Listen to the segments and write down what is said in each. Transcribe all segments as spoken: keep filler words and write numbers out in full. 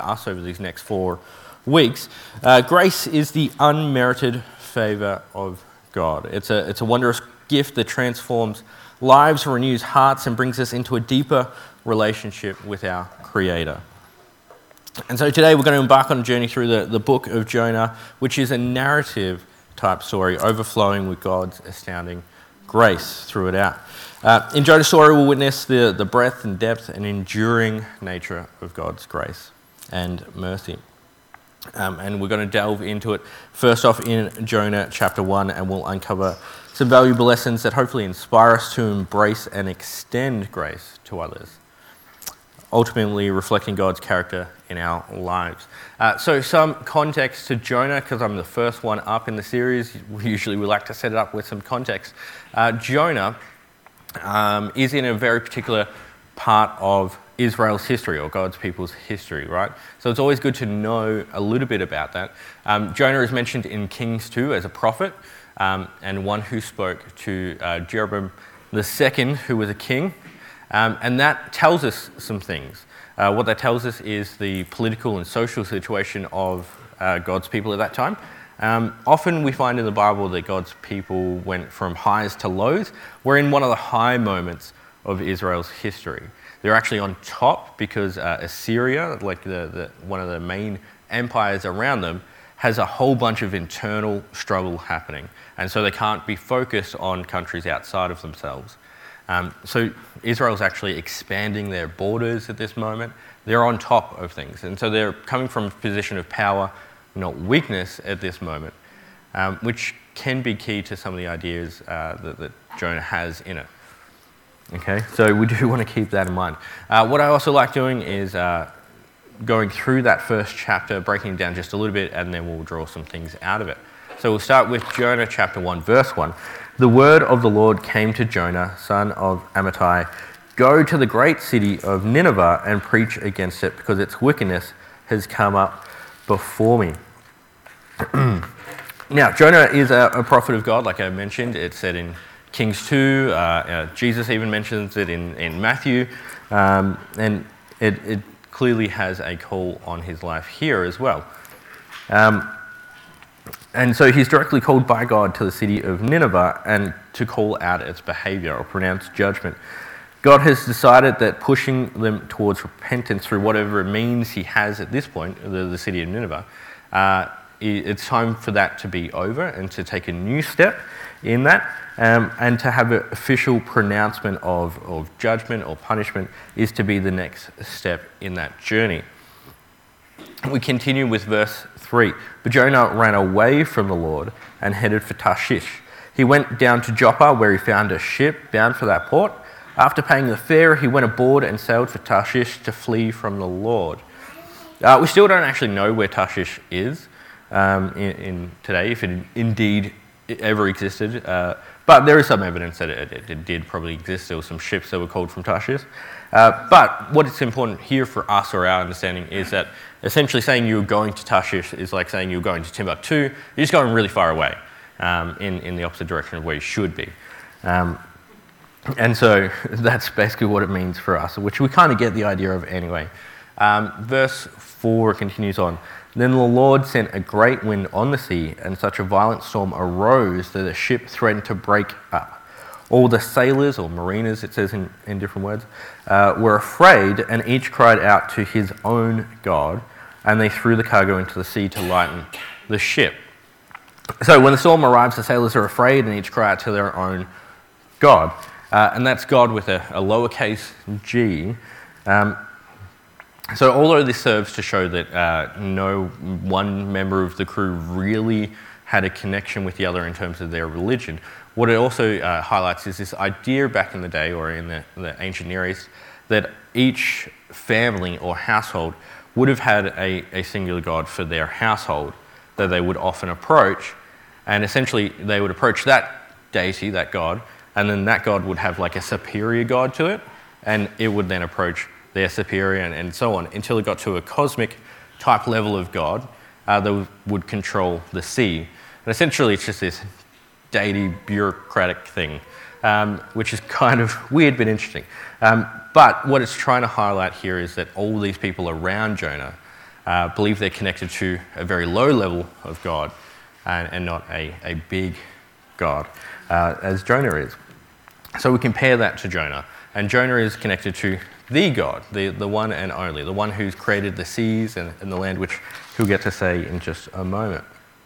us over these next four weeks. Uh, grace is the unmerited favour of God. It's a, it's a wondrous gift that transforms lives, renews hearts, and brings us into a deeper relationship with our Creator. And so today we're going to embark on a journey through the, the book of Jonah, which is a narrative type story overflowing with God's astounding grace through it out. Uh, in Jonah's story, we'll witness the, the breadth and depth and enduring nature of God's grace and mercy. Um, and we're going to delve into it first off in Jonah chapter one, and we'll uncover some valuable lessons that hopefully inspire us to embrace and extend grace to others, ultimately reflecting God's character in our lives. Uh, so some context to Jonah, because I'm the first one up in the series. Usually we like to set it up with some context. Uh, Jonah um, is in a very particular part of Israel's history, or God's people's history, right? So it's always good to know a little bit about that. Um, Jonah is mentioned in Kings two as a prophet, um, and one who spoke to uh, Jeroboam the second, who was a king. Um, and that tells us some things. Uh, what that tells us is the political and social situation of uh, God's people at that time. Um, often we find in the Bible that God's people went from highs to lows. We're in one of the high moments of Israel's history. They're actually on top because uh, Assyria, like the, the one of the main empires around them, has a whole bunch of internal struggle happening. And so they can't be focused on countries outside of themselves. Um, so Israel's actually expanding their borders at this moment. They're on top of things. And so they're coming from a position of power, not weakness at this moment, um, which can be key to some of the ideas uh, that, that Jonah has in it. Okay, so we do want to keep that in mind. Uh, what I also like doing is uh, going through that first chapter, breaking it down just a little bit, and then we'll draw some things out of it. So we'll start with Jonah chapter one, verse one. The word of the Lord came to Jonah, son of Amittai. Go to the great city of Nineveh and preach against it, because its wickedness has come up before me. Now, Jonah is a, a prophet of God, like I mentioned. It's said in Kings two. Uh, uh, Jesus even mentions it in, in Matthew. Um, and it, it clearly has a call on his life here as well. Um, And so he's directly called by God to the city of Nineveh and to call out its behavior or pronounce judgment. God has decided that pushing them towards repentance through whatever means he has at this point, the, the city of Nineveh, uh, it's time for that to be over and to take a new step in that, um, and to have an official pronouncement of, of judgment or punishment is to be the next step in that journey. We continue with verse three. But Jonah ran away from the Lord and headed for Tarshish. He went down to Joppa, where he found a ship bound for that port. After paying the fare, he went aboard and sailed for Tarshish to flee from the Lord. Uh, we still don't actually know where Tarshish is um, in, in today, if it indeed ever existed. Uh, but there is some evidence that it, it, it did probably exist. There were some ships that were called from Tarshish. Uh, but what is important here for us, or our understanding, is that essentially saying you're going to Tarshish is like saying you're going to Timbuktu. You're just going really far away um, in, in the opposite direction of where you should be. Um, and so that's basically what it means for us, which we kind of get the idea of anyway. Um, verse four continues on. Then the Lord sent a great wind on the sea, and such a violent storm arose that the ship threatened to break up. All the sailors, or mariners, it says in, in different words, uh, were afraid, and each cried out to his own God, and they threw the cargo into the sea to lighten the ship. So when the storm arrives, the sailors are afraid, and each cry out to their own God. Uh, and that's God with a, a lowercase g. Um, so although this serves to show that uh, no one member of the crew really had a connection with the other in terms of their religion, what it also uh, highlights is this idea back in the day, or in the, the ancient Near East, that each family or household would have had a, a singular god for their household that they would often approach, and essentially they would approach that deity, that god, and then that god would have like a superior god to it, and it would then approach their superior, and, and so on, until it got to a cosmic type level of god uh, that would control the sea. And essentially it's just this deity bureaucratic thing, um, which is kind of weird but interesting. Um, but what it's trying to highlight here is that all these people around Jonah uh, believe they're connected to a very low level of God and, and not a, a big God, uh, as Jonah is. So we compare that to Jonah, and Jonah is connected to the God, the, the one and only, the one who's created the seas and, and the land, which he'll get to say in just a moment.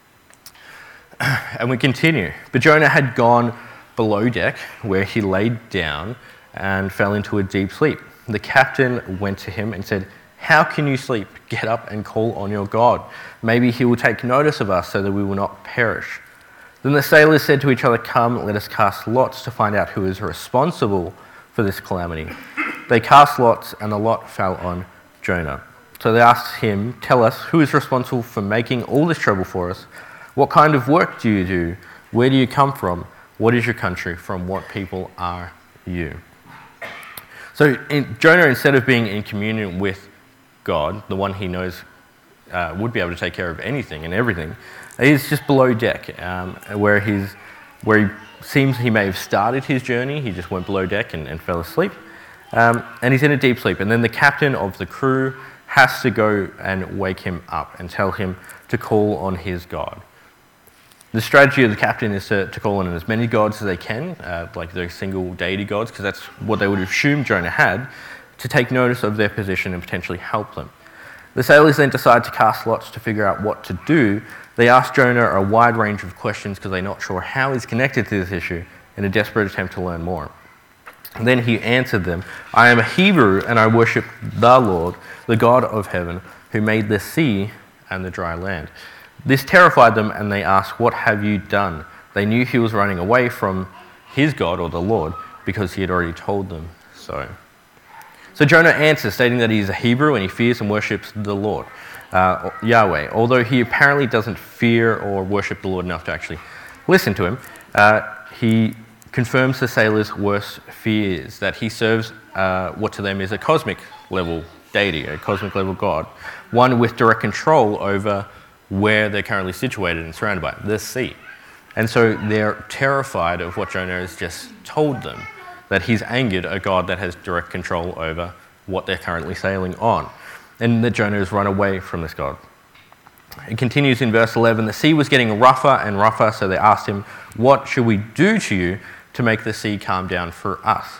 And we continue. But Jonah had gone below deck, where he laid down and fell into a deep sleep. The captain went to him and said, "How can you sleep? Get up and call on your God. Maybe he will take notice of us so that we will not perish." Then the sailors said to each other, "Come, let us cast lots to find out who is responsible for this calamity." They cast lots, and the lot fell on Jonah. So they asked him, "Tell us, who is responsible for making all this trouble for us? What kind of work do you do? Where do you come from? What is your country? From what people are you?" So in, Jonah, instead of being in communion with God, the one he knows uh, would be able to take care of anything and everything, he's just below deck, um, where he's where he seems he may have started his journey. He just went below deck and, and fell asleep, um, and he's in a deep sleep. And then the captain of the crew has to go and wake him up and tell him to call on his God. The strategy of the captain is to, to call on as many gods as they can, uh, like those single deity gods, because that's what they would assume Jonah had, to take notice of their position and potentially help them. The sailors then decide to cast lots to figure out what to do. They ask Jonah a wide range of questions because they're not sure how he's connected to this issue, in a desperate attempt to learn more. And then he answered them, "I am a Hebrew, and I worship the Lord, the God of heaven, who made the sea and the dry land." This terrified them, and they asked, "What have you done?" They knew he was running away from his God, or the Lord, because he had already told them so. So Jonah answers, stating that he is a Hebrew and he fears and worships the Lord, uh, Yahweh. Although he apparently doesn't fear or worship the Lord enough to actually listen to him, uh, he confirms the sailors' worst fears, that he serves uh, what to them is a cosmic level deity, a cosmic level God, one with direct control over where they're currently situated and surrounded by, the sea. And so they're terrified of what Jonah has just told them, that he's angered a God that has direct control over what they're currently sailing on, and that Jonah has run away from this God. It continues in verse eleven, "The sea was getting rougher and rougher, so they asked him, 'What should we do to you to make the sea calm down for us?'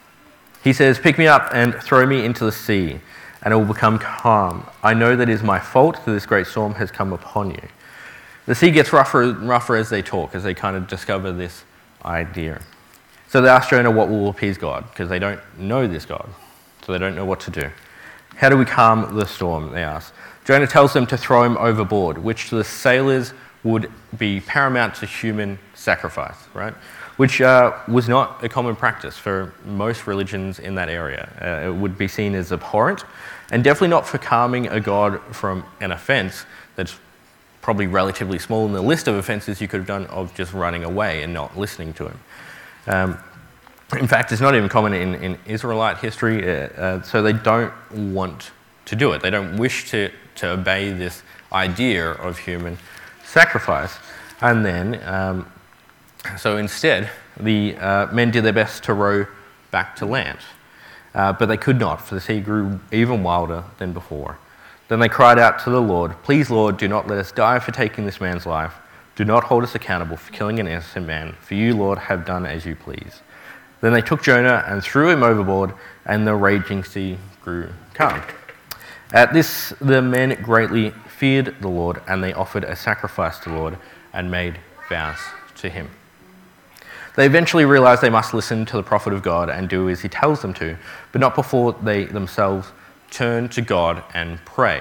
He says, 'Pick me up and throw me into the sea, and it will become calm. I know that it is my fault that this great storm has come upon you.'" The sea gets rougher and rougher as they talk, as they kind of discover this idea. So they ask Jonah what will appease God, because they don't know this God, so they don't know what to do. "How do we calm the storm?" they ask. Jonah tells them to throw him overboard, which to the sailors would be paramount to human sacrifice, right? Which uh, was not a common practice for most religions in that area. Uh, it would be seen as abhorrent, and definitely not for calming a God from an offense that's probably relatively small in the list of offenses you could have done of just running away and not listening to him. Um, in fact, it's not even common in, in Israelite history, uh, uh, so they don't want to do it. They don't wish to, to obey this idea of human sacrifice. And then, um, so instead, the uh, men did their best to row back to land, uh, but they could not, for the sea grew even wilder than before. Then they cried out to the Lord, "Please, Lord, do not let us die for taking this man's life. Do not hold us accountable for killing an innocent man, for you, Lord, have done as you please." Then they took Jonah and threw him overboard, and the raging sea grew calm. At this, the men greatly feared the Lord, and they offered a sacrifice to the Lord and made vows to him. They eventually realized they must listen to the prophet of God and do as he tells them to, but not before they themselves turn to God and pray,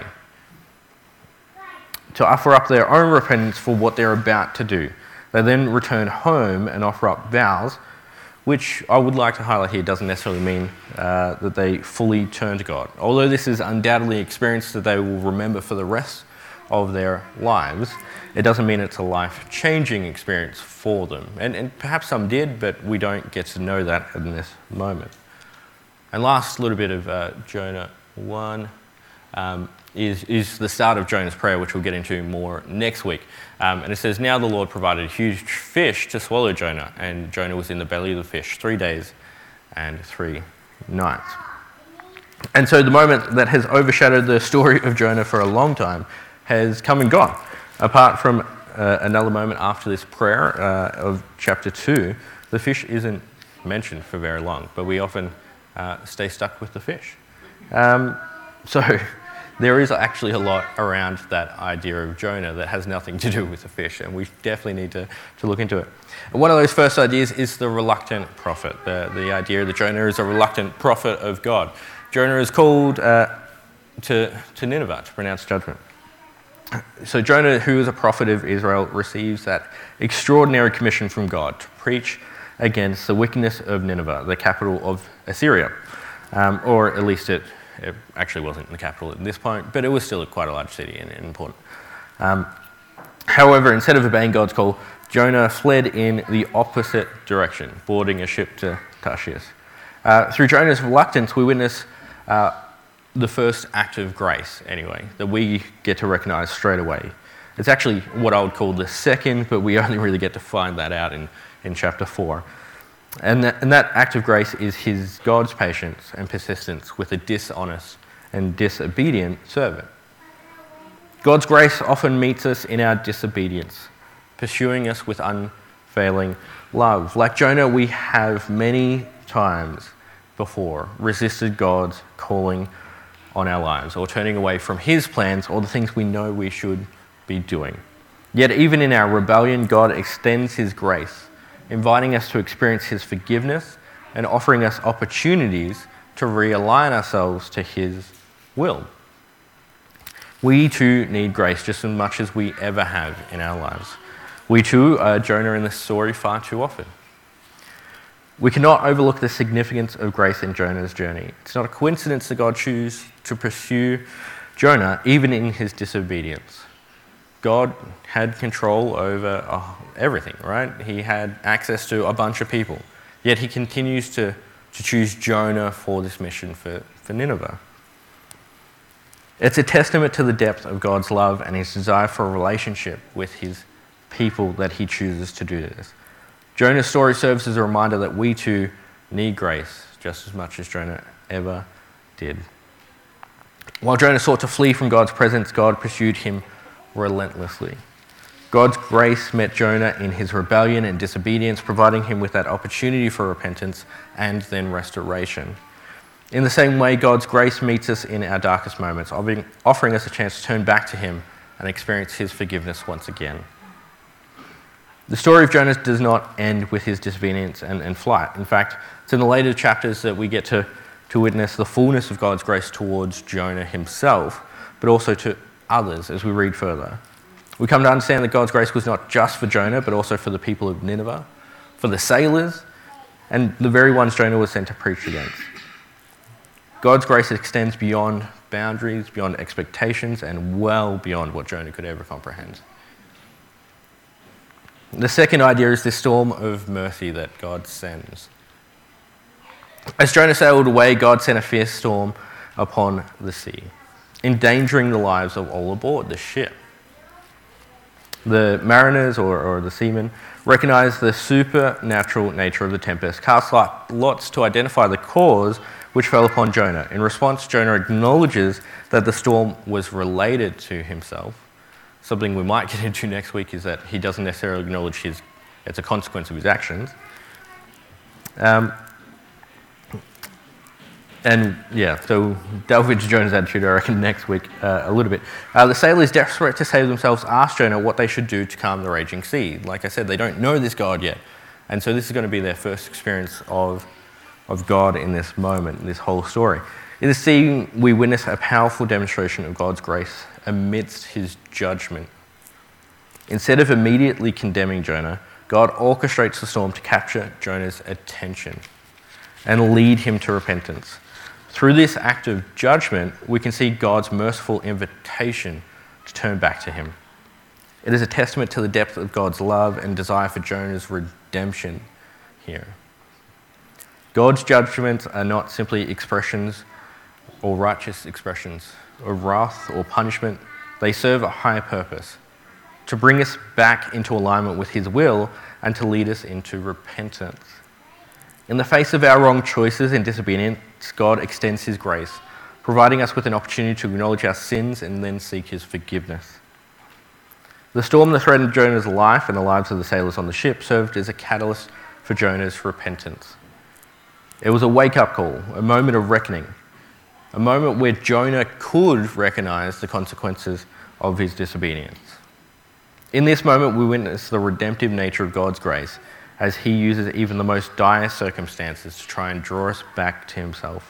to offer up their own repentance for what they're about to do. They then return home and offer up vows, which I would like to highlight here doesn't necessarily mean uh, that they fully turn to God. Although this is undoubtedly an experience that they will remember for the rest of their lives, it doesn't mean it's a life-changing experience for them. And, and perhaps some did, but we don't get to know that in this moment. And last little bit of uh, Jonah one. Um, Is, is the start of Jonah's prayer, which we'll get into more next week. Um, and it says, "Now the Lord provided a huge fish to swallow Jonah, and Jonah was in the belly of the fish three days and three nights." And so the moment that has overshadowed the story of Jonah for a long time has come and gone. Apart from uh, another moment after this prayer uh, of chapter two, the fish isn't mentioned for very long, but we often uh, stay stuck with the fish. Um, so there is actually a lot around that idea of Jonah that has nothing to do with the fish, and we definitely need to, to look into it. And one of those first ideas is the reluctant prophet, the, the idea that Jonah is a reluctant prophet of God. Jonah is called uh, to, to Nineveh to pronounce judgment. So Jonah, who is a prophet of Israel, receives that extraordinary commission from God to preach against the wickedness of Nineveh, the capital of Assyria. Um, or at least it, it actually wasn't the capital at this point, but it was still quite a large city and, and important. Um, however, instead of obeying God's call, Jonah fled in the opposite direction, boarding a ship to Tarshish. Uh, through Jonah's reluctance, we witness uh, the first act of grace, anyway, that we get to recognize straight away. It's actually what I would call the second, but we only really get to find that out in, in chapter four. And that, and that act of grace is his God's patience and persistence with a dishonest and disobedient servant. God's grace often meets us in our disobedience, pursuing us with unfailing love. Like Jonah, we have many times before resisted God's calling on our lives, or turning away from his plans or the things we know we should be doing. Yet even in our rebellion, God extends his grace, inviting us to experience his forgiveness and offering us opportunities to realign ourselves to his will. We too need grace just as much as we ever have in our lives. We too are Jonah in this story far too often. We cannot overlook the significance of grace in Jonah's journey. It's not a coincidence that God chose to pursue Jonah even in his disobedience. God had control over oh, everything, right? He had access to a bunch of people. Yet he continues to, to choose Jonah for this mission for, for Nineveh. It's a testament to the depth of God's love and his desire for a relationship with his people that he chooses to do this. Jonah's story serves as a reminder that we too need grace just as much as Jonah ever did. While Jonah sought to flee from God's presence, God pursued him relentlessly. God's grace met Jonah in his rebellion and disobedience, providing him with that opportunity for repentance and then restoration. In the same way, God's grace meets us in our darkest moments, offering us a chance to turn back to him and experience his forgiveness once again. The story of Jonah does not end with his disobedience and, and flight. In fact, it's in the later chapters that we get to, to witness the fullness of God's grace towards Jonah himself, but also to others as we read further. We come to understand that God's grace was not just for Jonah, but also for the people of Nineveh, for the sailors, and the very ones Jonah was sent to preach against. God's grace extends beyond boundaries, beyond expectations, and well beyond what Jonah could ever comprehend. The second idea is this storm of mercy that God sends. As Jonah sailed away, God sent a fierce storm upon the sea, endangering the lives of all aboard the ship. The mariners, or, or the seamen, recognized the supernatural nature of the tempest, cast lots to identify the cause which fell upon Jonah. In response, Jonah acknowledges that the storm was related to himself. Something we might get into next week is that he doesn't necessarily acknowledge his, it's a consequence of his actions. Um, And yeah, so delve into Jonah's attitude, I reckon, next week uh, a little bit. Uh, the sailors, desperate to save themselves, ask Jonah what they should do to calm the raging sea. Like I said, they don't know this God yet. And so this is going to be their first experience of, of God in this moment, in this whole story. In this scene, we witness a powerful demonstration of God's grace amidst his judgment. Instead of immediately condemning Jonah, God orchestrates the storm to capture Jonah's attention and lead him to repentance. Through this act of judgment, we can see God's merciful invitation to turn back to him. It is a testament to the depth of God's love and desire for Jonah's redemption here. God's judgments are not simply expressions or righteous expressions of wrath or punishment. They serve a higher purpose, to bring us back into alignment with his will and to lead us into repentance. In the face of our wrong choices and disobedience, God extends his grace providing us with an opportunity to acknowledge our sins and then seek his forgiveness. The storm that threatened Jonah's life and the lives of the sailors on the ship served as a catalyst for Jonah's repentance. It was a wake-up call, a moment of reckoning, a moment where Jonah could recognize the consequences of his disobedience. In this moment, we witness the redemptive nature of God's grace as he uses even the most dire circumstances to try and draw us back to himself.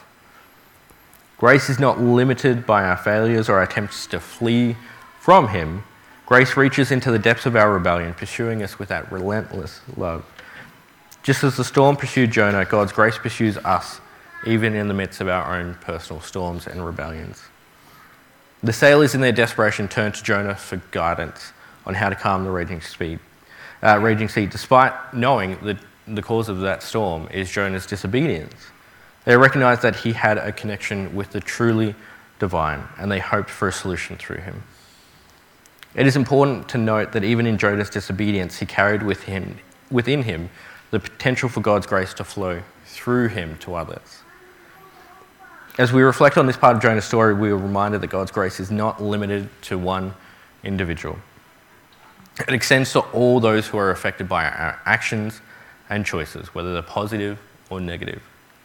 Grace is not limited by our failures or our attempts to flee from him. Grace reaches into the depths of our rebellion, pursuing us with that relentless love. Just as the storm pursued Jonah, God's grace pursues us, even in the midst of our own personal storms and rebellions. The sailors in their desperation turned to Jonah for guidance on how to calm the raging sea, uh, raging sea, despite knowing that the cause of that storm is Jonah's disobedience. They recognized that he had a connection with the truly divine, and they hoped for a solution through him. It is important to note that even in Jonah's disobedience, he carried with him, within him the potential for God's grace to flow through him to others. As we reflect on this part of Jonah's story, we are reminded that God's grace is not limited to one individual. It extends to all those who are affected by our actions and choices, whether they're positive or negative.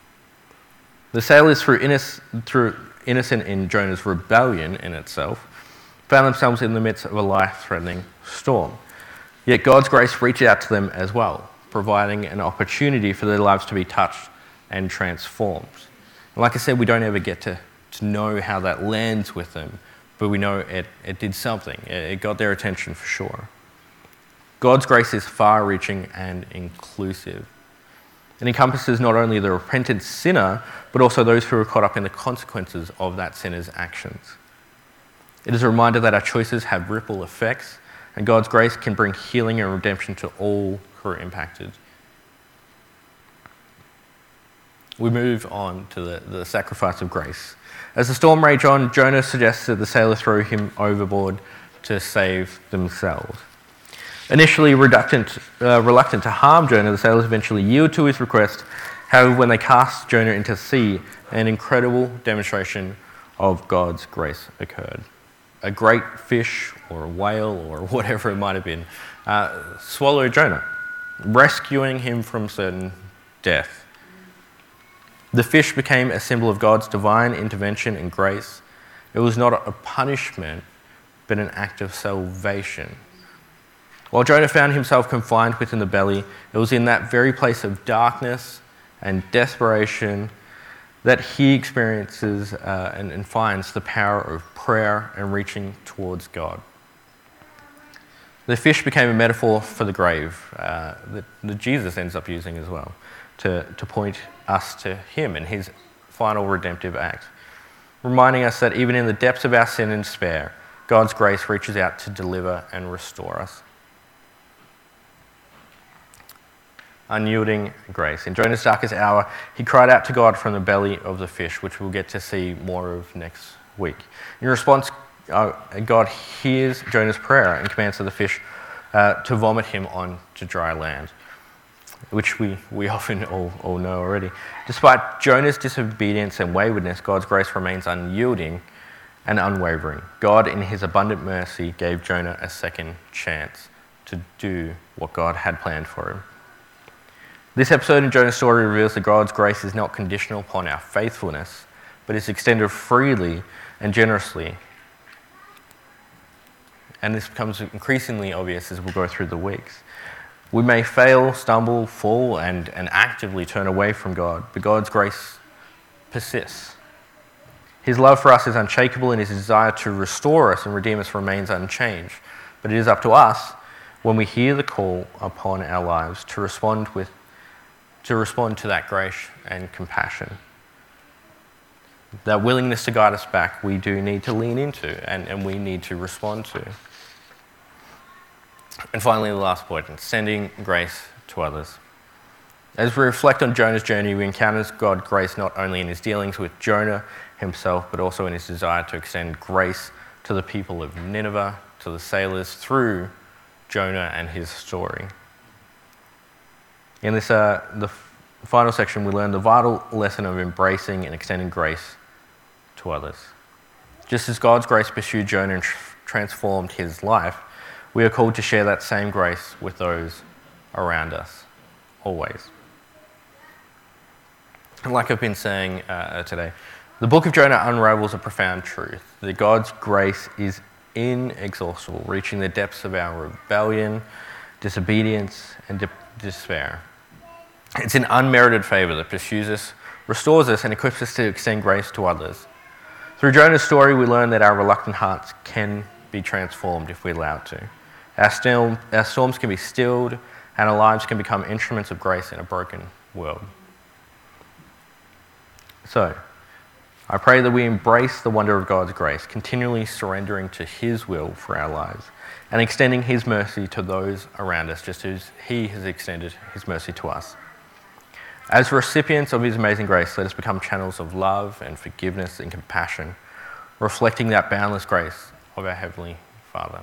The sailors, through, innoc- through innocent in Jonah's rebellion in itself, found themselves in the midst of a life-threatening storm. Yet God's grace reached out to them as well, providing an opportunity for their lives to be touched and transformed. And like I said, we don't ever get to, to know how that lands with them, but we know it, it did something. It, it got their attention for sure. God's grace is far-reaching and inclusive. It encompasses not only the repentant sinner, but also those who are caught up in the consequences of that sinner's actions. It is a reminder that our choices have ripple effects, and God's grace can bring healing and redemption to all who are impacted. We move on to the, the sacrifice of grace. As the storm raged on, Jonah suggests that the sailors throw him overboard to save themselves. Initially reluctant, uh, reluctant to harm Jonah, the sailors eventually yield to his request. However, when they cast Jonah into the sea, an incredible demonstration of God's grace occurred. A great fish or a whale or whatever it might have been uh, swallowed Jonah, rescuing him from certain death. The fish became a symbol of God's divine intervention and grace. It was not a punishment, but an act of salvation. While Jonah found himself confined within the belly, it was in that very place of darkness and desperation that he experiences uh, and, and finds the power of prayer and reaching towards God. The fish became a metaphor for the grave uh, that, that Jesus ends up using as well to, to point us to him and his final redemptive act, reminding us that even in the depths of our sin and despair, God's grace reaches out to deliver and restore us. Unyielding grace. In Jonah's darkest hour, he cried out to God from the belly of the fish, which we'll get to see more of next week. In response, uh, God hears Jonah's prayer and commands the fish uh, to vomit him onto dry land, which we, we often all, all know already. Despite Jonah's disobedience and waywardness, God's grace remains unyielding and unwavering. God, in his abundant mercy, gave Jonah a second chance to do what God had planned for him. This episode in Jonah's story reveals that God's grace is not conditional upon our faithfulness, but is extended freely and generously. And this becomes increasingly obvious as we go through the weeks. We may fail, stumble, fall, and, and actively turn away from God, but God's grace persists. His love for us is unshakable, and his desire to restore us and redeem us remains unchanged. But it is up to us, when we hear the call upon our lives, to respond with to respond to that grace and compassion. That willingness to guide us back, we do need to lean into and, and we need to respond to. And finally, the last point, sending grace to others. As we reflect on Jonah's journey, we encounter God's grace not only in his dealings with Jonah himself, but also in his desire to extend grace to the people of Nineveh, to the sailors, through Jonah and his story. In this, uh, the f- final section, we learn the vital lesson of embracing and extending grace to others. Just as God's grace pursued Jonah and tr- transformed his life, we are called to share that same grace with those around us, always. And like I've been saying uh, today, the book of Jonah unravels a profound truth, that God's grace is inexhaustible, reaching the depths of our rebellion, disobedience, and de- despair. It's an unmerited favour that pursues us, restores us, and equips us to extend grace to others. Through Jonah's story, we learn that our reluctant hearts can be transformed if we allow it to. Our, still, our storms can be stilled, and our lives can become instruments of grace in a broken world. So, I pray that we embrace the wonder of God's grace, continually surrendering to His will for our lives and extending His mercy to those around us, just as He has extended His mercy to us. As recipients of His amazing grace, let us become channels of love and forgiveness and compassion, reflecting that boundless grace of our Heavenly Father.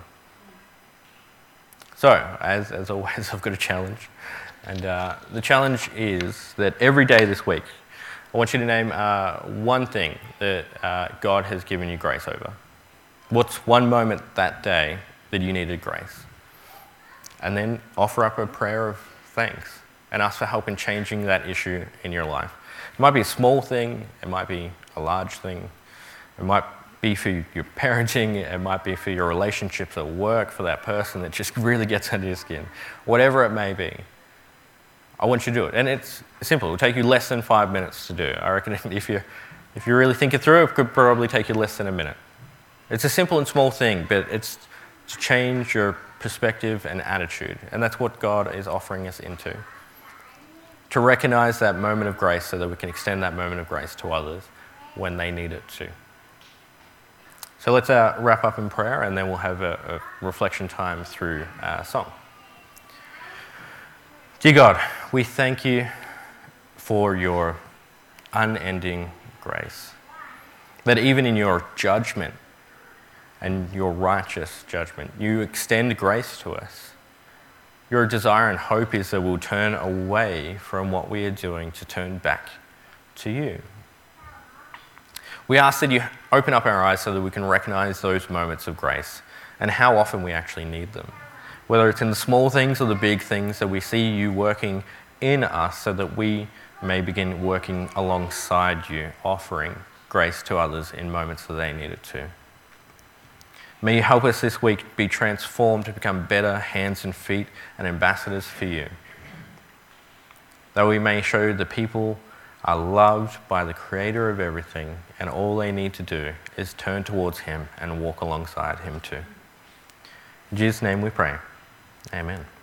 So, as, as always, I've got a challenge. And uh, the challenge is that every day this week, I want you to name uh, one thing that uh, God has given you grace over. What's one moment that day that you needed grace? And then offer up a prayer of thanks and ask for help in changing that issue in your life. It might be a small thing, it might be a large thing, it might be for your parenting, it might be for your relationships at work, for that person that just really gets under your skin. Whatever it may be, I want you to do it. And it's simple. It'll take you less than five minutes to do. I reckon if you if you really think it through, it could probably take you less than a minute. It's a simple and small thing, but it's to change your perspective and attitude. And that's what God is offering us into. To recognize that moment of grace so that we can extend that moment of grace to others when they need it too. So let's uh, wrap up in prayer, and then we'll have a, a reflection time through uh, song. Dear God, we thank you for your unending grace. That even in your judgment and your righteous judgment, you extend grace to us. Your desire and hope is that we'll turn away from what we are doing to turn back to you. We ask that you open up our eyes so that we can recognize those moments of grace and how often we actually need them. Whether it's in the small things or the big things, that we see you working in us so that we may begin working alongside you, offering grace to others in moments that they need it too. May you help us this week be transformed to become better hands and feet and ambassadors for you. That we may show the people are loved by the Creator of everything, and all they need to do is turn towards Him and walk alongside Him too. In Jesus' name we pray. Amen.